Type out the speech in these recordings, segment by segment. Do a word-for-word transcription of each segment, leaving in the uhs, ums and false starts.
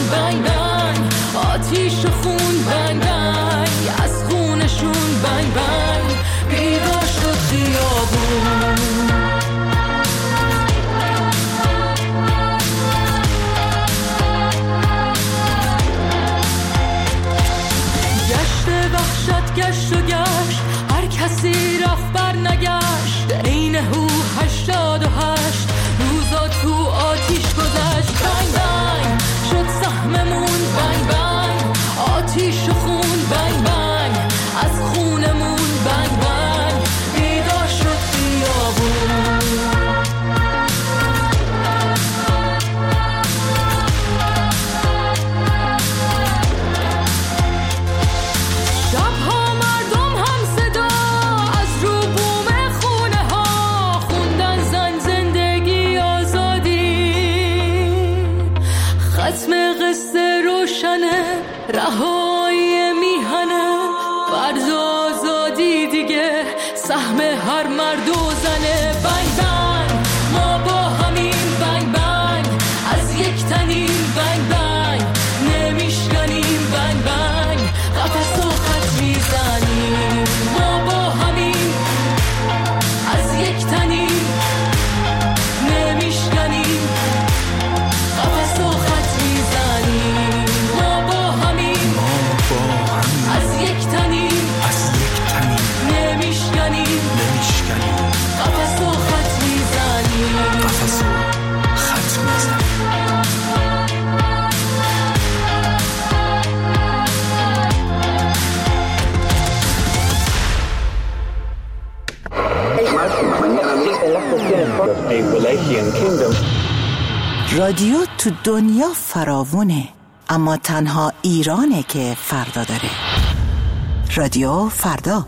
بنگ بنگ، آتیش و خون بنگ بنگ، از خونشون بنگ بنگ، بیدار شد خیابون. گشت وحشت گشت و گشت، هر کسی رفت بر نگشت، عین هو هشتاد و هشت روزا تو آتیش گذشت. بنگ بنگ شد سهممون، بنگ بنگ آتیش و خون، بنگ بنگ از خونمون، بنگ بنگ بیدار شد خیابون. شبها مردم هم صدا از رو بوم خونه ها خوندن زن زندگی آزادی. ختم قصه روشنه، رهایی میهنه، فرض آزادی دیگه سهم هر مرد و زنه. بنگ بنگ ما با همین، بنگ بنگ از یک تنیم، بنگ بنگ نمیشکنیم، بنگ بنگ قفس و خط میزنیم. ما با همین از یک تنیم، نمیشکنیم، قفس و خط میزنیم. ما با همین از یک تنیم، نمیشکنیم، قفس و خط میزنیم. قفس و خط میزنیم. رادیو تو دنیا فراوونه، اما تنها ایرانه که فردا داره. رادیو فردا.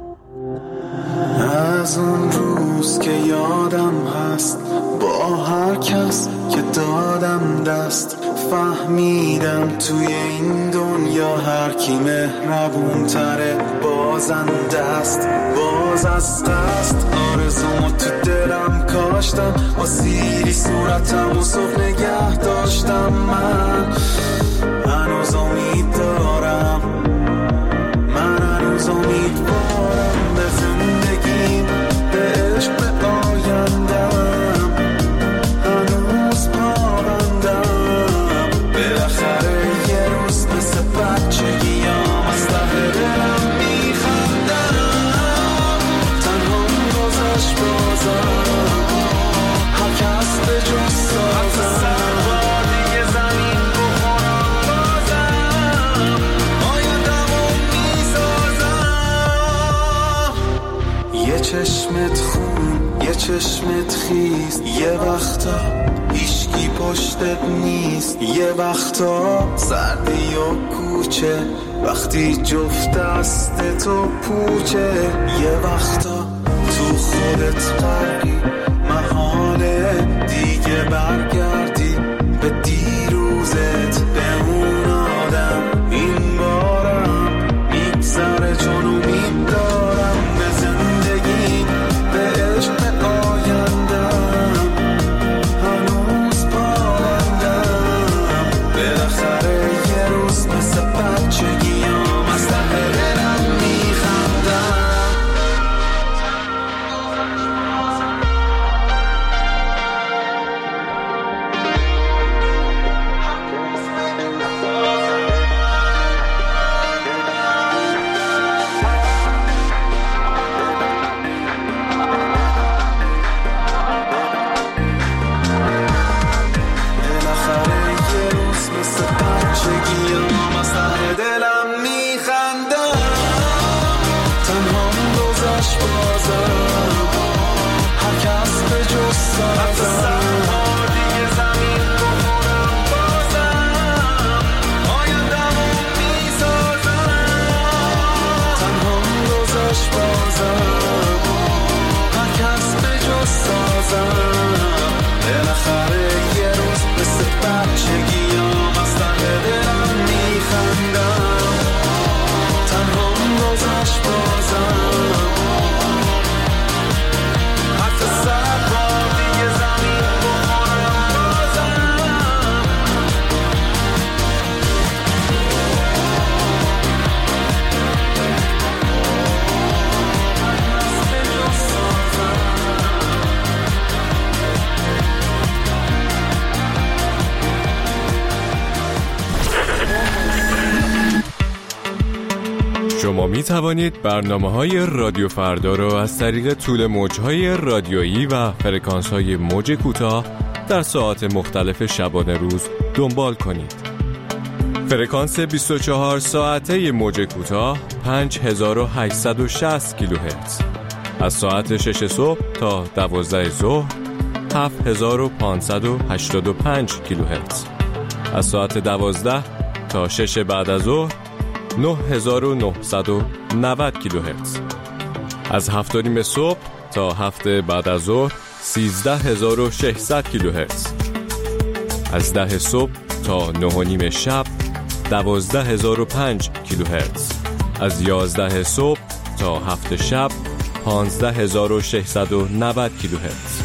از اون روز که یادم هست، با هر کس که دادم دست، فهمیدم توی این دنیا هر کی مهربون تره بازنده است. باز از دست آرزومو تو دلم کاشتم، با سیری صورتم و صبح نگه داشتم. من هنوز امید دارم، من هنوز امیدوارم به زندگیم، به عشق، به آیندم. هنوز پابندم، بالاخره یه روز مثل بچگیام از ته دلم میخندم. تنها گذشت بازم، هر کس به جز سازم، سربار دیگه زمین بخورم بازم، آیندمو میسازم. یه چشمت خون، یه چشمت خیز، یه وقتا هیچکی پشتت نیست، یه وقتا سردی و کوچه وقتی جفت دست تو پوچه، یه وقتا تو خودت غرقی، محاله دیگه برگردی به دیروزت، به اون آدم. این بارم میگذره چون امید دارم به زندگی، به عشق، به آیندم. هنوز پابندم، بالاخره یه روز مثل بچگیام از ته دلم میخندم. شما می توانید برنامه‌های رادیو فردا را از طریق طول موج‌های رادیویی و فرکانس‌های موج کوتاه در ساعات مختلف شبانه روز دنبال کنید. فرکانس بیست و چهار ساعته موج کوتاه پنج هزار و هشتصد و شصت کیلوهرتز، از ساعت شش صبح تا دوازده ظهر هفت هزار و پانصد و هشتاد و پنج کیلوهرتز، از ساعت دوازده تا شش بعد از ظهر نه هزار و نهصد و نود کیلوهرتز، از هفت و نیم صبح تا هفت بعد از ظهر سیزده هزار و ششصد کیلوهرتز، از ده صبح تا نه و نیم شب دوازده هزار و پنج کیلوهرتز، از یازده صبح تا هفت شب پانزده هزار و ششصد و نود کیلوهرتز.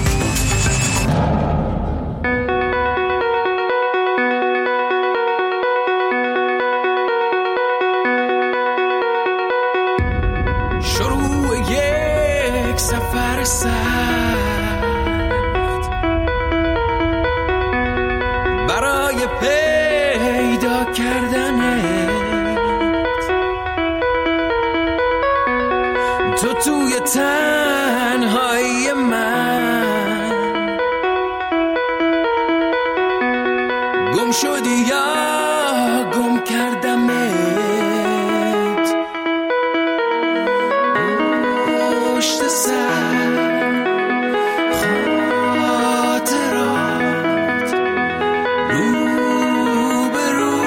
شروع یک سفر سخت برای پیدا کردنت، تو توی تنهایی من گم شدی یا گم کردمت، پشت سر خاطرات رو به رو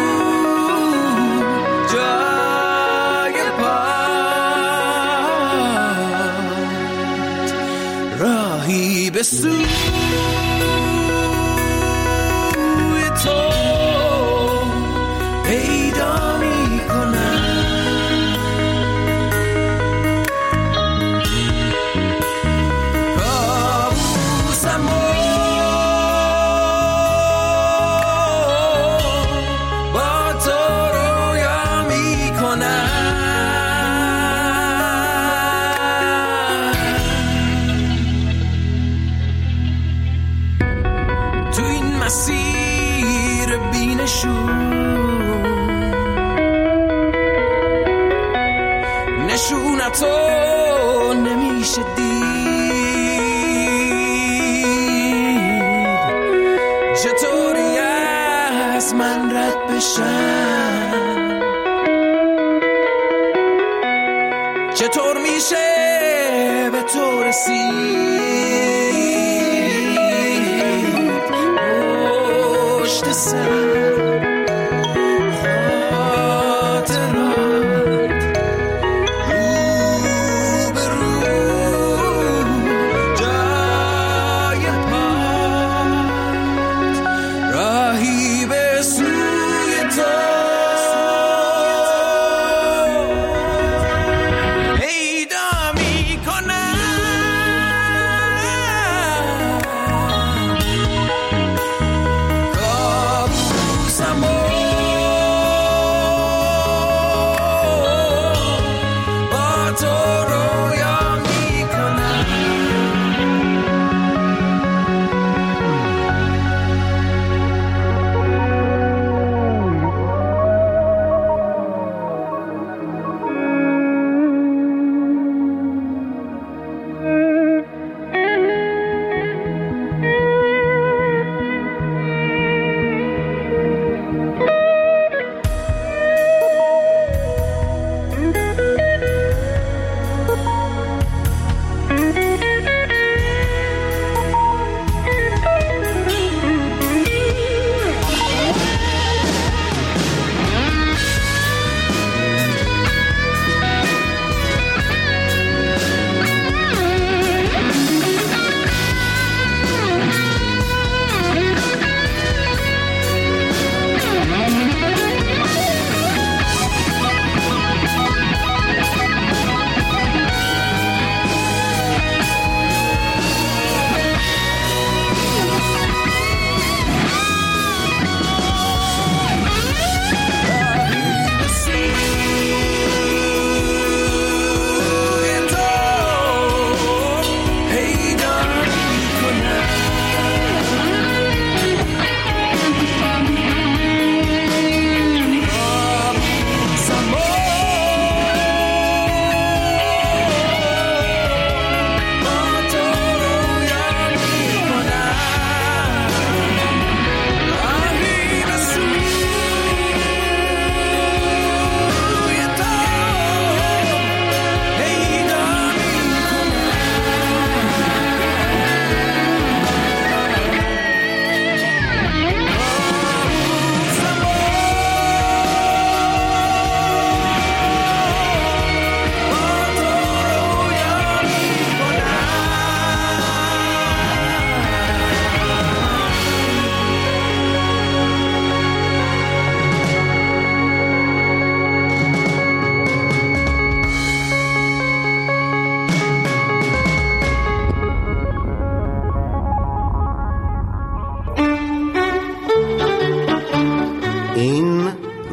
جای پات راهی به سوی تو پیدا می کنم، کابوسم با تو رویا می کنم، تو این مسیر بینشون نشونتو نمیشه دید، چطوری از من رد بشن، چطور میشه به تو رسید، پشت سر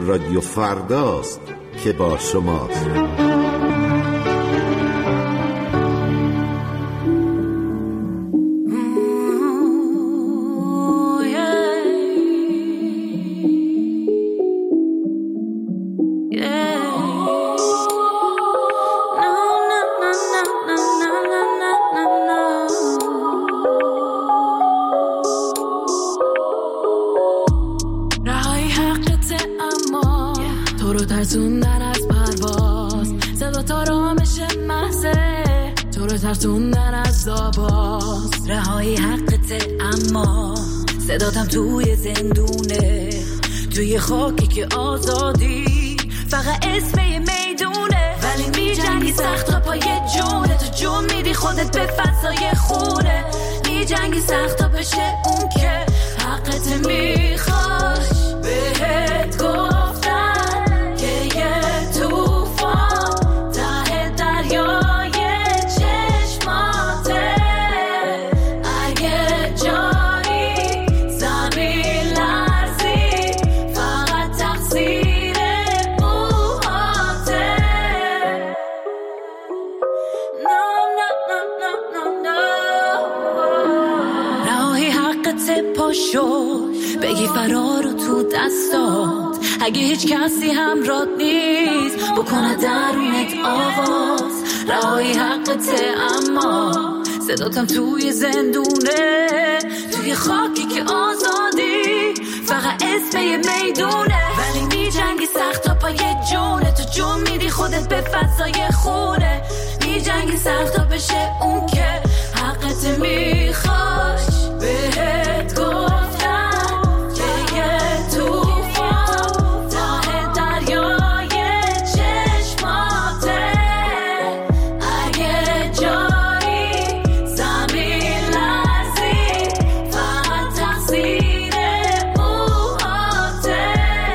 رادیو فرداست که با شماست. ترسوندن از پرواز، صدا تا رامش محضه تو رو ترسوندن از آواز. رهایی حقته اما صداتم توی زندونه، توی خاکی که آزادی فقط اسم یه میدونه. ولی می جنگی سخت تا پای جونه، تو جون میدی خودت به فضای خونه. می جنگی سخت تا بشه اون که حقت میخواش. بهت گفتن که یه توفان ته دریای چشماته. اگه جایی زمین لرزی فقط تقصیر موهاته. No, no, no, no, no, no. رهایی حقت پاشو بگی فرار رو تو دستات. اگه هیچ کسی همراهت نیست بکنه درونت آواز. رهایی حقته اما صداتم توی زندونه، توی خاکی که آزادی فقط اسم یه میدونه. ولی می جنگی سخت تا پای جونه، تو جون میدی خودت به فضای خونه. می جنگی سخت تا بشه اون که حقت میخواش. بهت گفتم که یه توفان ته دریای چشماته. اگه جایی زمین لرزی فقط تقصیر موهاته.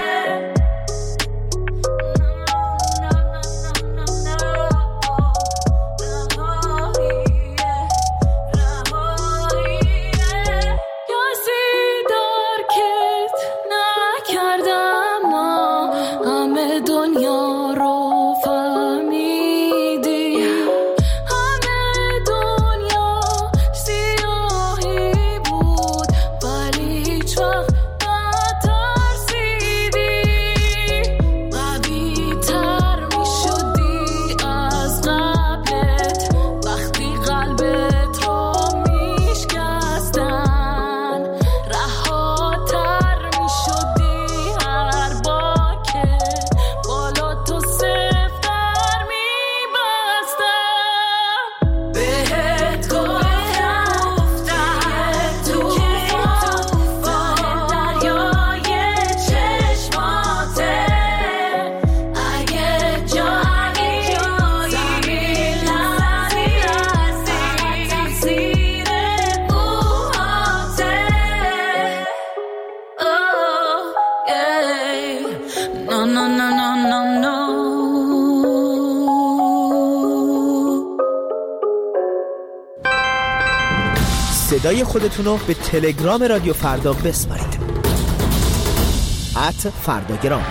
دنیا رو فهمیدی، همه دنیا سیاهی بود ولی هیچ وقت نترسیدی. قوی تر می شدی از قبلت وقتی قلبت رو می شکستن. رهاتر می شدی هر بار که بالا تو سفتر می بستم. بهت گفتم که توفان دریای چشماته. اگه جایی زمین لرزی تقصیر موهاته. Oh, yeah. No, no, no, no, no, no. صدای خودتون رو به تلگرام رادیو فردا بسپارید. ات فرداگرام.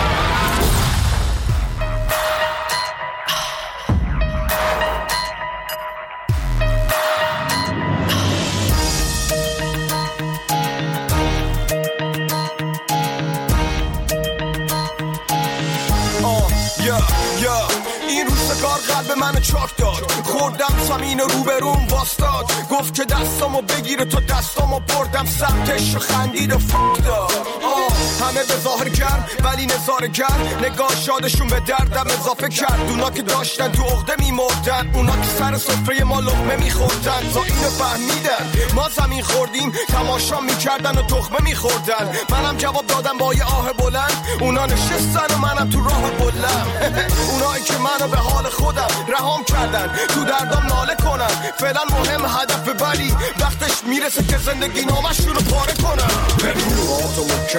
آه یا یا این روزگار قلب منو چاک داد. خوردم زمین رو به روم واستاد. گفت که دستامو بگیره تو دستامو بردم سمتش و خندید و فک داد. آه همه به ظاهر گرم ولی نظاره گرم. نگاه شادشون به دردم اضافه کرد. اونا که داشتن تو عقده میمردن، اونا که سر سفره ما لقمه میخوردن. تا اینو فهمیدن ما زمین خوردیم تماشا میکردن و تخمه میخوردن. منم جواب دادم با یه آه بلند. اونا نشستن و منم تو راه بلند. اونایی که منو به حال خودم رهام کردن تو دردم ناله کنن. فعلا مهم هدف ولی وقتش میرسه که زندگی نامشون رو پاره کنن. موهاتو محکم روی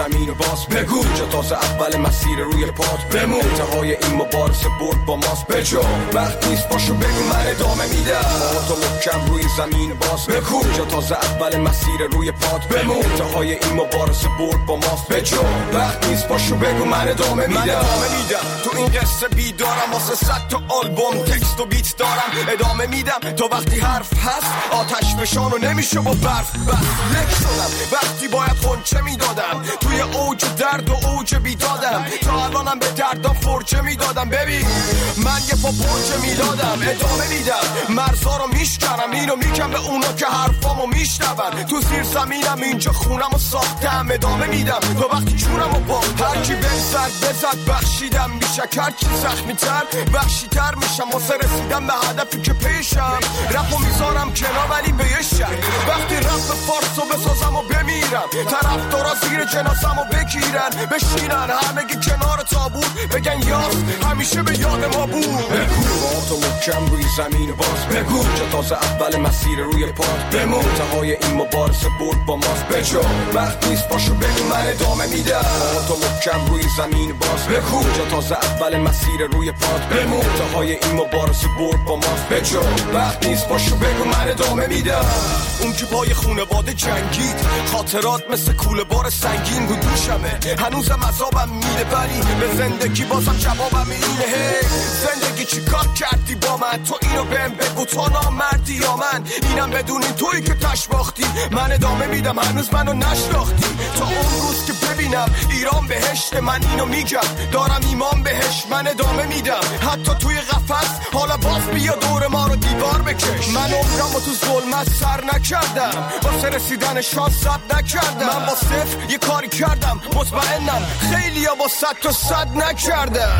زمین و باز بگو جا تازه اول مسیر روی پات بمون انتهای این مبارزه برد با ماست بجا وقت نیست باشو بگو من ادامه میدم با تو محکم روی زمین باز بگو جا تازه اول مسیر روی پات بمون انتهای این مبارزه برد با ماست بجا وقت نیست باشو بگو من ادامه میدم من ادامه میدم تو این قصه بیدارم واسه صد تا آلبوم تکست و بیت دارم ادامه میدم تا وقتی حرف هست آتش فشانو نمیشه با برف بس لک شدم وقتی باید خونچه میدادم توی اوج درد و اوج بیدادم تا الانم به دردم فرچه میدادم ببین من یه پا پرچه میدادم ادامه میدم مرزا رو میشکنم اینو میگم به اونا که حرفامو میشنون تو زیر زمینم اینجا خونمو ساختم ادامه میدم تا وقتی چونمو با هرکی بزد بزد بخشیدم میشه هرکی زخمی تر بخشی تر میشم واسه رسیدم به هدفی که پیشم رپو میذارم کنار ولی به یه شک وقتی رپ فارسو بسازم و بمیرم طرف دارا زیر جنازمو بگیرن بشینن همگی کنار تابور بگن یاس همیشه به یاد ما بود بگو با تو محکم روی زمین باز بگو جا تازه اول مسیر روی پات بمون انتهای این مبارزه برد با ماست بجا وقت نیست باشو بگو من ادامه میدم با تو محکم روی زمین باز بگو جا تازه اول مسیر روی پات بمون انتهای این مبارزه برد با ماست بجا وقت نیست باشو بگو من ادامه میدم اون که پای خونواده جنگید خاطرات مثل کوله بار سنگین رو دوشمه هنوزم عذابم میده ولی به زندگی بازم جوابم اینه هی زندگی چی کار کردی با من تو اینو بهم بگو تو نامردی یا من اینم بدونی تویی که تشباختی من ادامه میدم هنوز منو نشناختی تا اون روز که ببینم ایران بهشت من اینو میگم دارم ایمان بهش من ادامه میدم حتی توی قفس حالا باز بیا دور ما رو دیوار بکش من عمرمو تو ظلمت سر نکردم واسه رسیدن شانس ثبت نکردم من با صفر یه کاری کردم مطمئنم خیلی ها با صد تا صد نکردم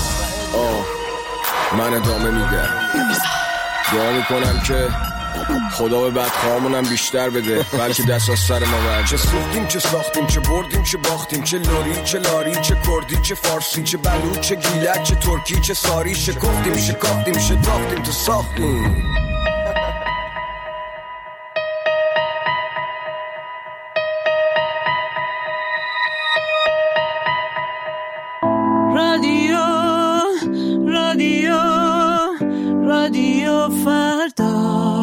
آه من ادامه میدم دعا میکنم که خدا به بدخواهمونم بیشتر بده بلکه دست از سر ما برد چه سوختیم چه ساختیم چه بردیم چه باختیم چه لوری چه لاری چه کردی چه فارسی چه بلوچ چه گیلک چه ترکی چه ساری شکفتیم شکافتیم شتافتیم تو ساختیم رادیو رادیو رادیو فردا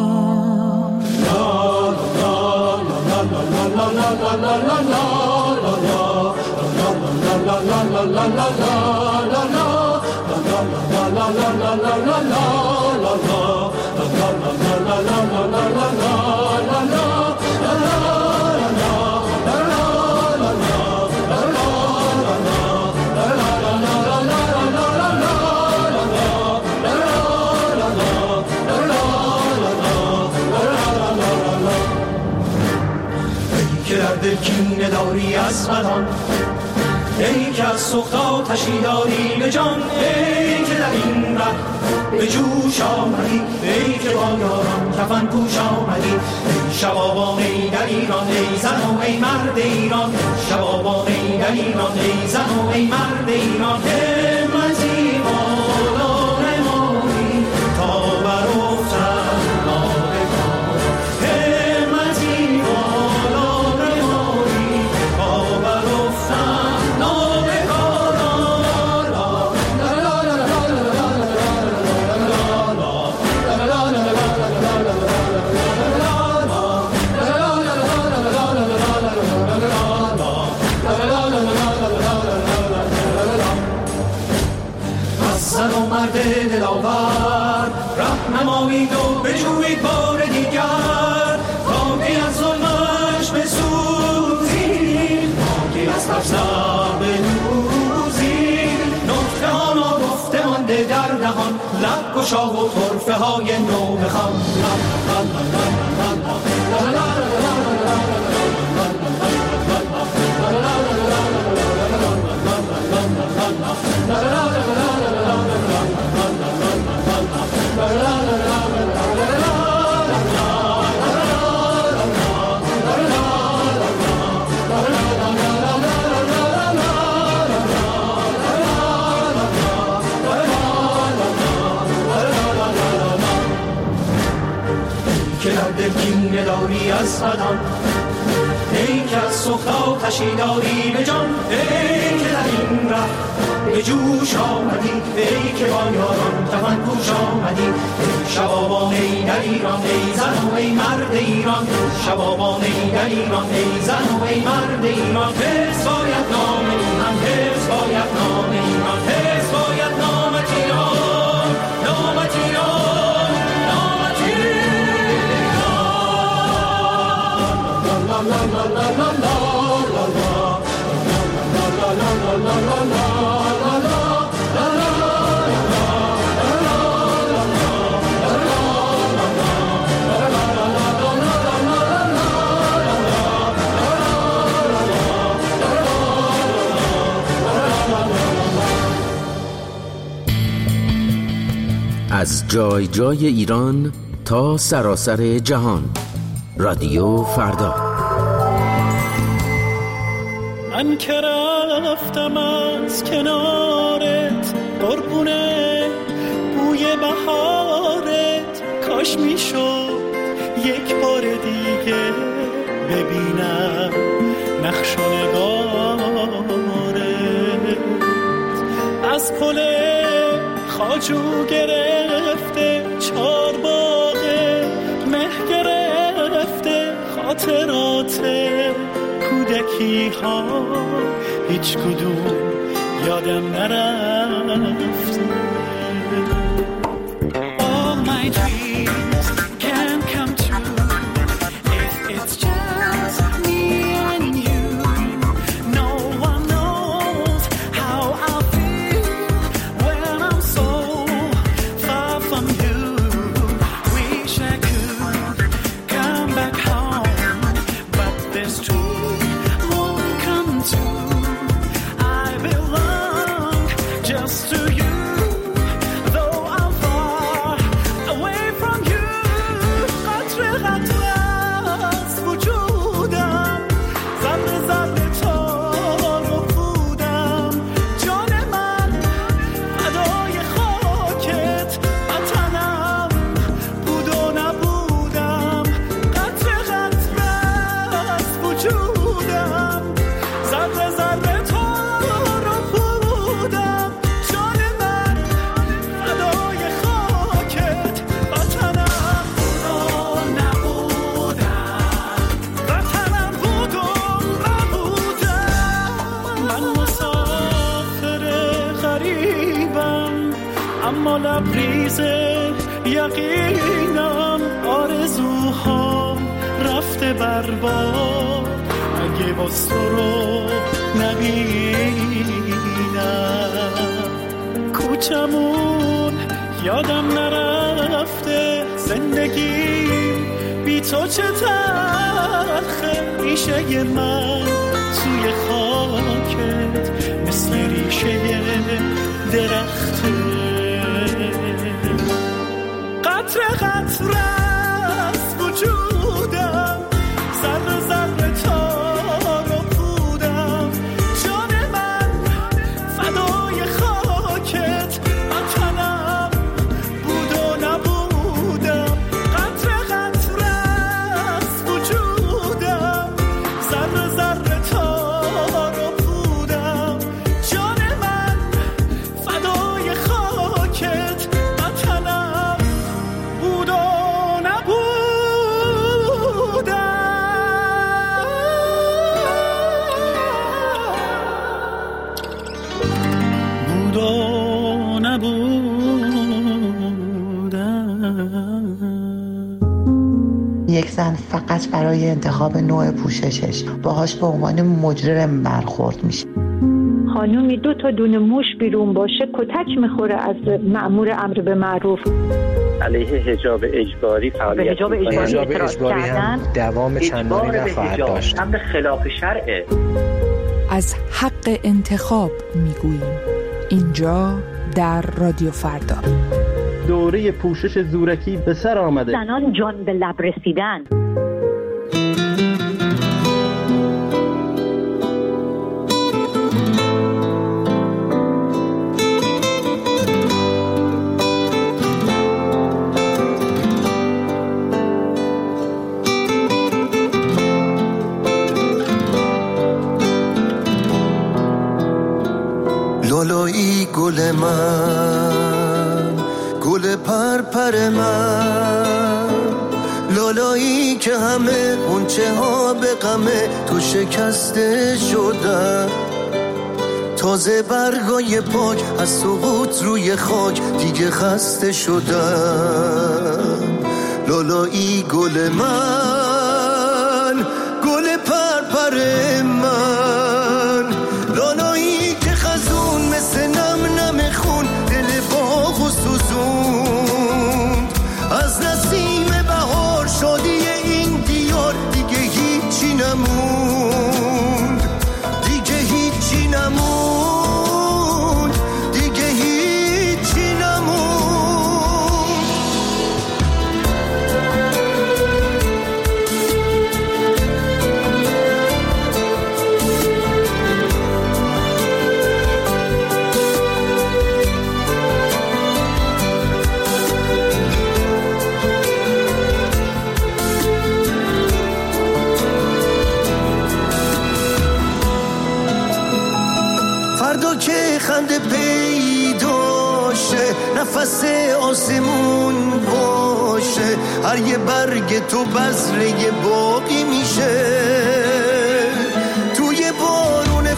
دل کینه داری از بدان ای که از سوخت آتشی داری به جان ای که در این ره به جوش آمدی ای که با یاران کفن پوش آمدی ای شبابان ای در ایران ای زن و ای مرد ایران شبابان ای در ایران ای زن و ای مرد ایران همتی بالا نمانی تا برافتن دلاور رهنمایید و بجویید بار دیگر تا که از ظلمش بسوزید تا که از ترسم بنوزید نطفه ها ناگفته مانده در دهان لب گشا و طرفه های نو بخوان که در دل کینه داری از بدان ای که از سخت آتشی داری به جان، ای که در این ره به جوش آمدی، ای که با یاران کفن پوش آمدی. ای شبابان ای در ایران، ای زن و ای مرد ایران، شبابان ای در ایران، ای زن و ای مرد ایران. حفظ باید نام ایران، حفظ باید نام ایران، حفظ باید نامت ایران، نامت ایران، نامت ایران. لا لا لا لا لا لا لا لا لا لا لا لا. از جای جای ایران تا سراسر جهان، رادیو فردا. من که رفتم از کنارت قربونه بوی بهارت، کاش میشد یک بار دیگه ببینم نقش و نگارت. از پل خاجو گرفته چار باغه مه گرفته، خاطرات کودکی ها هیچ کدوم یادم نرفته. All my dreams can come true if it's just me and you. No one knows how I feel when I'm so far from you. Wish I could come back home, but this dream won't come true. I belong just to you. اما لبریز یقینم، آرزوها رفته برباد. اگه باز تو رو نبینم، کوچمون یادم نرفته، زندگیم بی تو چه تلخه. ریشه من توی خاکت مثل ریشه درخته. قطره قطره از وجودم، ذره ذره تار و پودم. جان من فدای خاکت، وطنم بود و نبودم. قطره قطره از وجودم، ذره ذره تار و پودم. جان من فدای خاکت، وطنم بود و یک زن فقط برای انتخاب نوع پوششش باهاش به عنوان مجرم برخورد میشه. خانومی دو تا دونه موش بیرون باشه کتک میخوره از مأمور امر به معروف. علیه حجاب اجباری فعالیت حجاب اجباری, حجاب اجباری هم دوام چندانی نخواهد داشت. امر خلاف شرعه. از حق انتخاب میگوییم اینجا در رادیو فردا. دوره پوشش زورکی به سر آمده. زنان جان به لب رسیدن. گل من، گل پرپر من، لالایی که همه غنچه ها به غمه تو شکسته شدن، تازه برگای پاک از سقوط روی خاک دیگه خسته شدن. لالایی گل من، گل پرپر من، لالایی که خزون مثل نم نم خون دل باغ و سوزوند، از نسیم بهار شادی این دیار دیگه هیچی نموند، دیگه هیچی نموند، دیگه هیچی نموند. فردا که خنده پیدا شه، نفس آسمون باشه، هر یه برگ تو بذره باقی میشه، توی بارون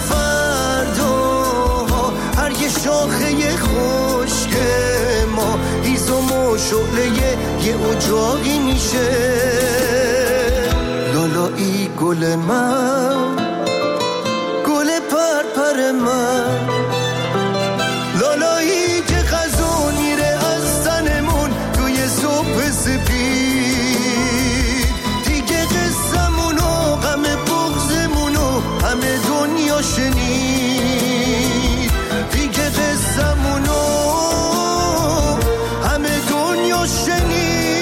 فردا هر یه شاخه خشک ما هیزم و شعله یه اجاقی میشه. لالایی گل من، گل پرپر من، لالایی که خزون میره از تنمون توی صبح سپید، دیگه قصمونو غم بغضمونو همه دنیا شنید، دیگه قصمونو همه دنیا شنید.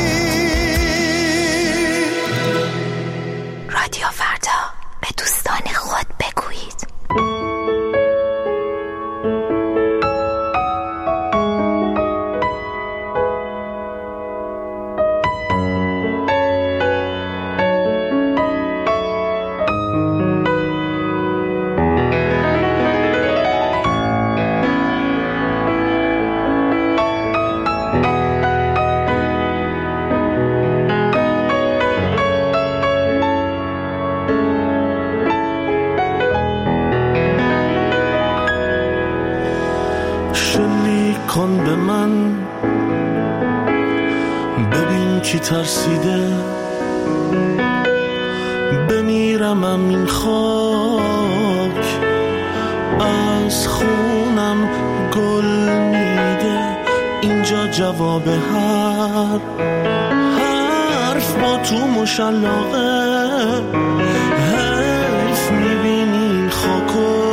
رادیو فردا، به دوستان خود بگویید. کن به من ببین کی ترسیده، بمیرم این خاک از خونم گل میده، اینجا جواب هر حرف با تو مشلاقه، حیف میبینی این خاکو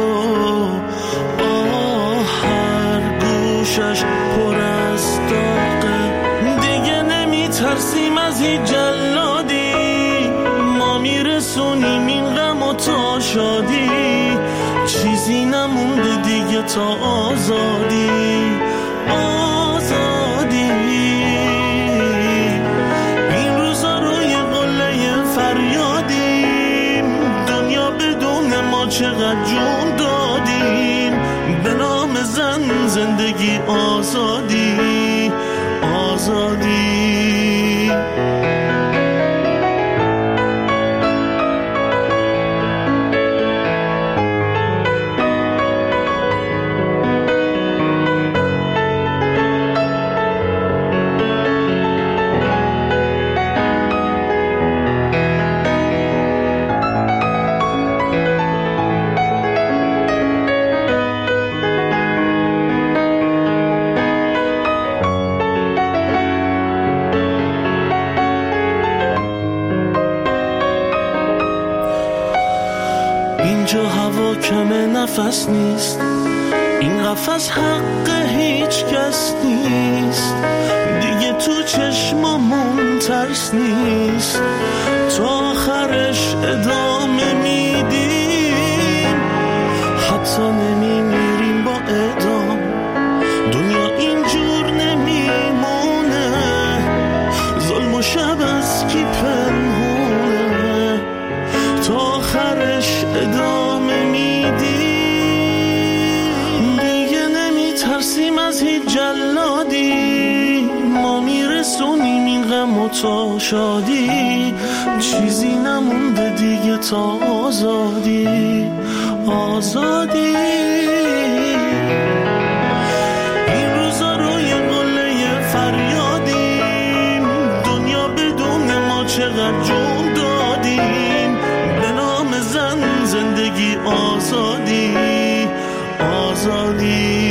شش پر از داغه، دیگه نمیترسیم از هیچ جلادی، ما میرسونیم این غم و تا شادی، چیزی نمونده دیگه تا آزادی، آزادی. این روزا روی قله فریادیم، دنیا بدون ما چقدر جون دادیم، به نام زن زندگی آزادی، آزادی. اینجا هوا کم نفس نیست، این قفس حق هیچ کس نیست، دیگه تو چشمامون ترس نیست، تا آخرش ادامه میدیم، حتی نمیمیریم با ادام، دنیا اینجور نمیمونه، ظلم و شب از کی پنهونه، تا آخرش ادامه میدیم، دیگه نمی دولتی جلادی، ما میرسونیم این غم و تا شادی، چیزی نمونده دیگه تا آزادی. آزادی این روزا روی قله فریادیم، دنیا بدون ما چقدر جون دادیم، به نام زن زندگی آزادی. آزادی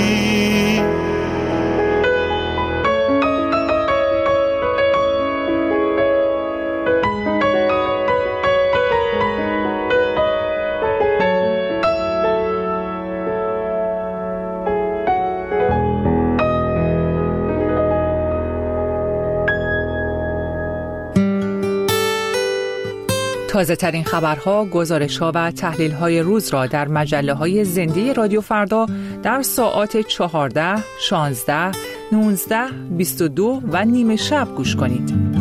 تازه ترین خبرها، گزارش‌ها و تحلیل‌های روز را در مجله‌های زنده رادیو فردا در ساعات چهارده، شانزده، نوزده، بیست و دو و نیمه شب گوش کنید.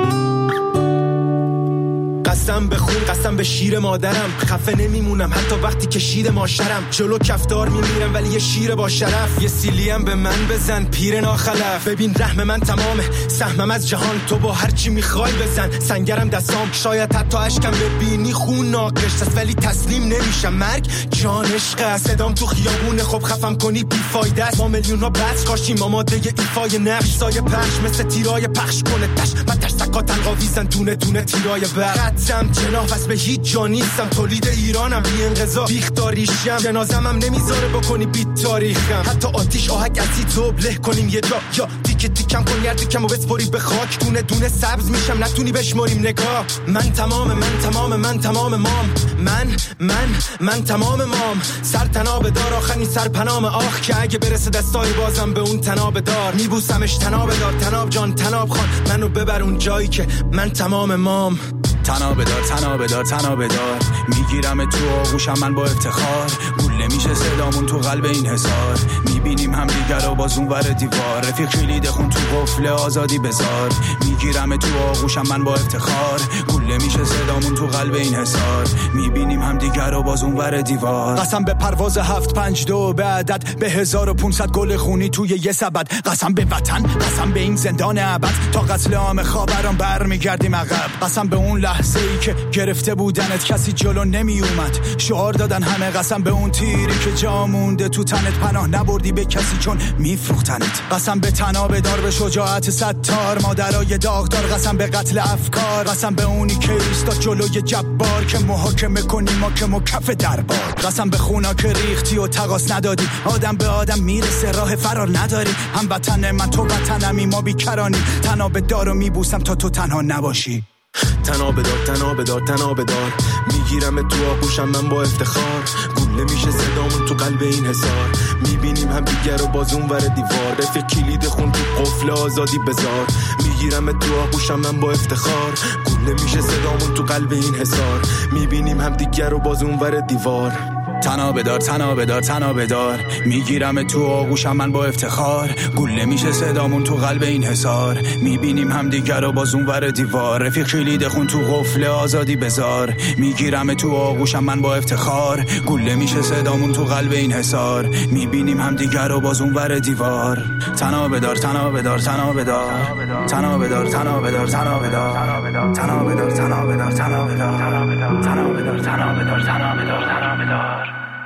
قسم به خون، قسم به شیر مادرم، خفه نمیمونم حتی وقتی که شیر ماشرم، جلو کفتار میمیرم ولی یه شیر با شرف، یه سیلیم به من بزن پیر ناخلف، ببین رحم من تمامه، سهمم از جهان، تو با هر چی میخوای بزن، سنگرم دستام، شاید حتی اشکم ببینی خون ناقش است ولی تسلیم نمیشم، مرگ جان عشق است، صدام تو خیابونه خب خفم کنی بیفایده است، ما میلیون ها بس کاشیم آماده ایفای نقش، سایه پخش مثل تیرای پخش کنه تش، من تش سکات القاویزن دونه دونه تیرای برد ام جناح بس به هیچ جا نیستم، تولید ایرانم بی انقضا بیختاریشم، جنازم هم نمیذاره بکنی بیت تاریخم، حتی آتیش آهک ازی تو بله کنیم یه جا، یا تیکه تیکم کن یردیکم و بسپری به خاک، دونه دونه سبز میشم نتونی بشماریم نگاه، من تمام من تمام من تمام مام، من من من تمام مام، سر تناب دار آخرین سر پنام آخ، که اگه برسه دستای بازم به اون تناب دار، میبوسمش تناب دار، تناب جان تناب خان، منو ببر اون جایی که من تمام مام. تنابه دار تنابه دار تنابه دار، میگیرم تو آغوشم من با افتخار، گوله میشه صدامون تو قلب این حصار، میبینیم هم دیگر رو باز اون ور دیوار، رفیق کلید خون تو قفل آزادی بذار، میگیرم تو آغوشم من با افتخار، گوله میشه صدامون تو قلب این حصار، میبینیم هم دیگر رو باز اون ور دیوار، قسم به پرواز هفت پنج دو به عدد، به هزار و پونصد گل خونی توی یه سبد، قسم به وطن، قسم به این زندان ابد، تا قتل عام خاوران برمیگردیم عقب، قسم به اون لحظه ای که گرفته بودنت کسی جلو نمی اومد، شعار دادن همه، قسم به اون تیری که جا مونده تو تنت، پناه نبردی به کسی چون میفروختنت، قسم به تنابه دار، به شجاعت ستار، مادرای داغدار، قسم به قتل افکار، قسم به اونی که ایستاد جلوی جبار که محاکمه کنی ما که مکف دربار، قسم به خونا که ریختی و تقاس ندادی، آدم به آدم میرسه راه فرار نداری، هم وطن من تو وطنمی ما بیکرانی، تنابه دار و میبوسم تا تو تنها نباشی. تنابه دار تنابه دار تنابه دار، میگیرم تو آغوشم من با افتخار، گوله میشه صدامون تو قلب این حصار، میبینیم هم دیگر رو باز اون ور دیوار، رفیق کلید خون تو قفل آزادی بذار، میگیرم تو آغوشم من با افتخار، گوله میشه صدامون تو قلب این حصار، میبینیم هم دیگر رو باز اون ور دیوار، تنابه دار تنابه دار تنابه دار، میگیرم تو آغوشم من با افتخار، گوله میشه صدامون تو قلب این حصار، میبینیم هم دیگر رو باز اون ور دیوار، رفیق کلید خون تو قفل آزادی بذار، میگیرم تو آغوشم من با افتخار، گوله میشه صدامون تو قلب این حصار، میبینیم هم دیگر رو باز اون ور دیوار، تنابه دار تنابه دار تنابه دار تنابه دار تنابه دار تنابه دار تنابه دار تنابه دار تنابه دار تنابه دار تنابه دار تنابه دار تنابه دار تنابه دار.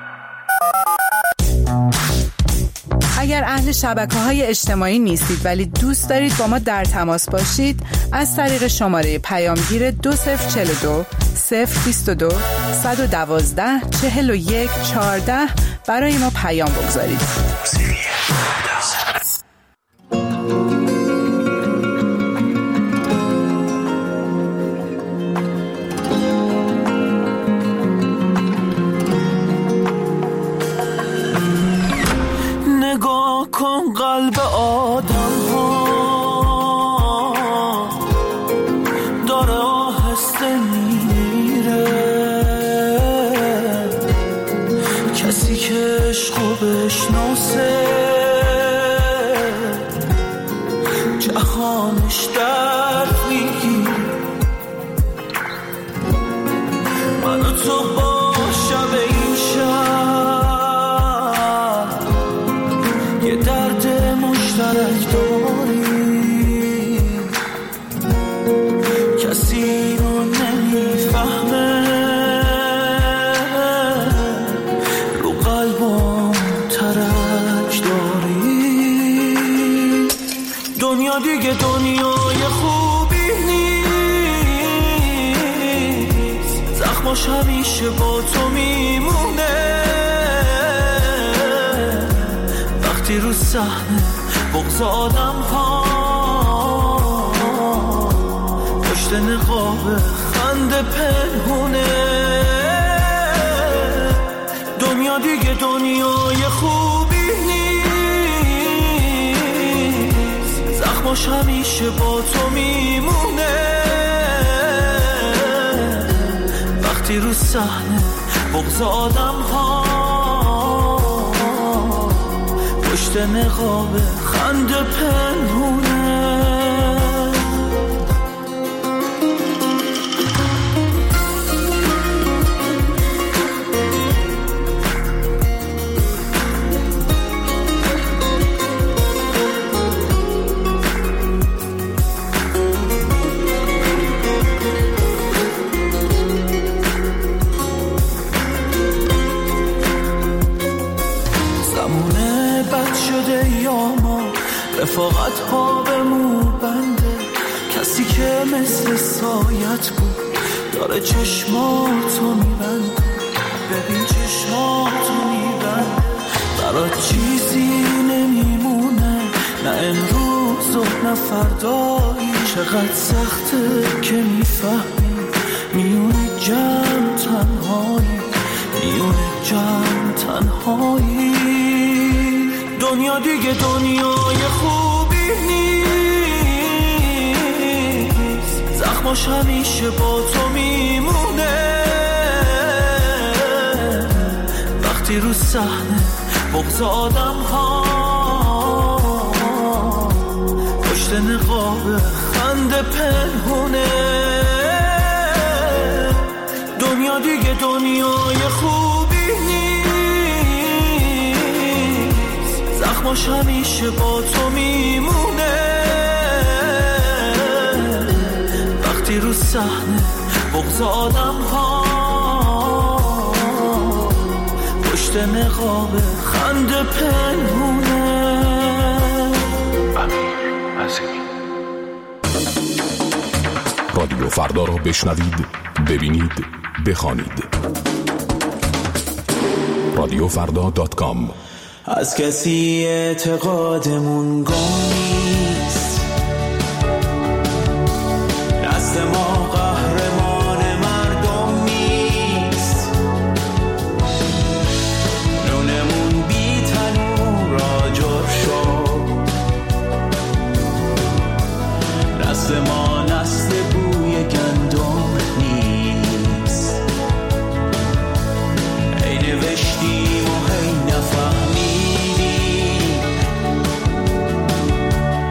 اگر اهل شبکه‌های اجتماعی نیستید ولی دوست دارید با ما در تماس باشید، از طریق شماره پیامگیر دو صفر چهل و دو صفر بیست و دو صد و دوازده چهل و یک چهارده برای ما پیام بگذارید. کن قلب آدم ها داره آهسته میره، کسی که عشقو بشناسه جهانش درد میگیره، من و تو با شب این شب یه درد همیشه با تو میمونه. وقتی رو صحنه بغض آدم ها پشت نقاب خنده پنهونه. دنیا دیگه دنیای خوبی نیست، زخماش همیشه با تو میمونه. وقتی رو صحنه بغض آدم ها پشت نقاب خنده پنهونه. رفاقت ها به مو بنده، کسی که مثل سایت بود داره چشماتو میبنده. ببین چشماتو میبنده، برات چیزی نمیمونه، نه امروز و نه فردایی. چقدر سخته که میفهمی میونه جمع تنهایی، میونه جمع تنهایی. دنیا دیگه دنیای خوبی نیست، زخماش همیشه با تو میمونه. وقتی رو صحنه بغض آدم ها پشت نقاب خنده پنهونه. دنیا دیگه دنیای خوبی زخماش همیشه با تو میمونه. وقتی رو صحنه بغض آدم ها پشت نقاب خنده پنهونه. امیر عظیمی. رادیو فردا را بشنوید، ببینید، بخوانید. رادیو فردا دات کام. از کسی اعتقادمون گم نیست، دست ما قهرمان مردم نیست. نونمون بی تنور آجر شد، دست ما نسل بوی گندم نیست. ای نوشتیم و هی نفهمیم،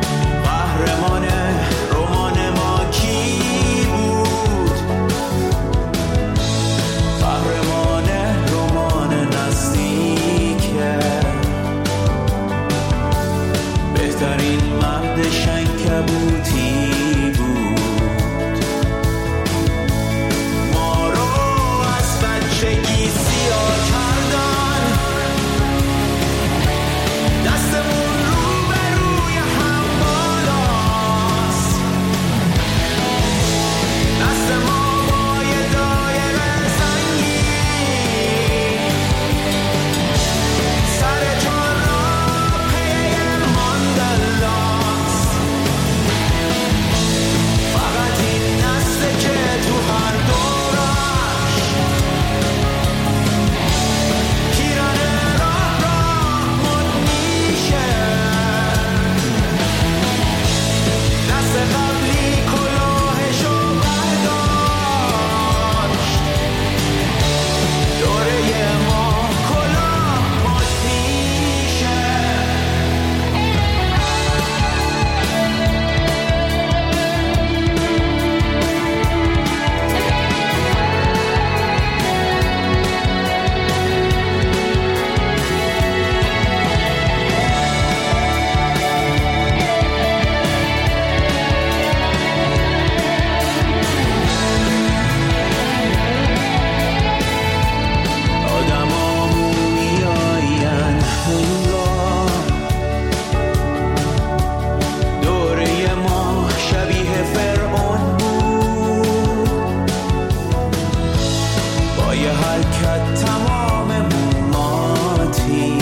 حرکت تمام موماتی،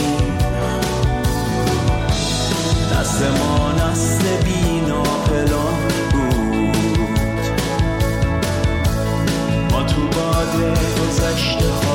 نسل ما نسل بی ناپلان بود، ما تو باد گذشته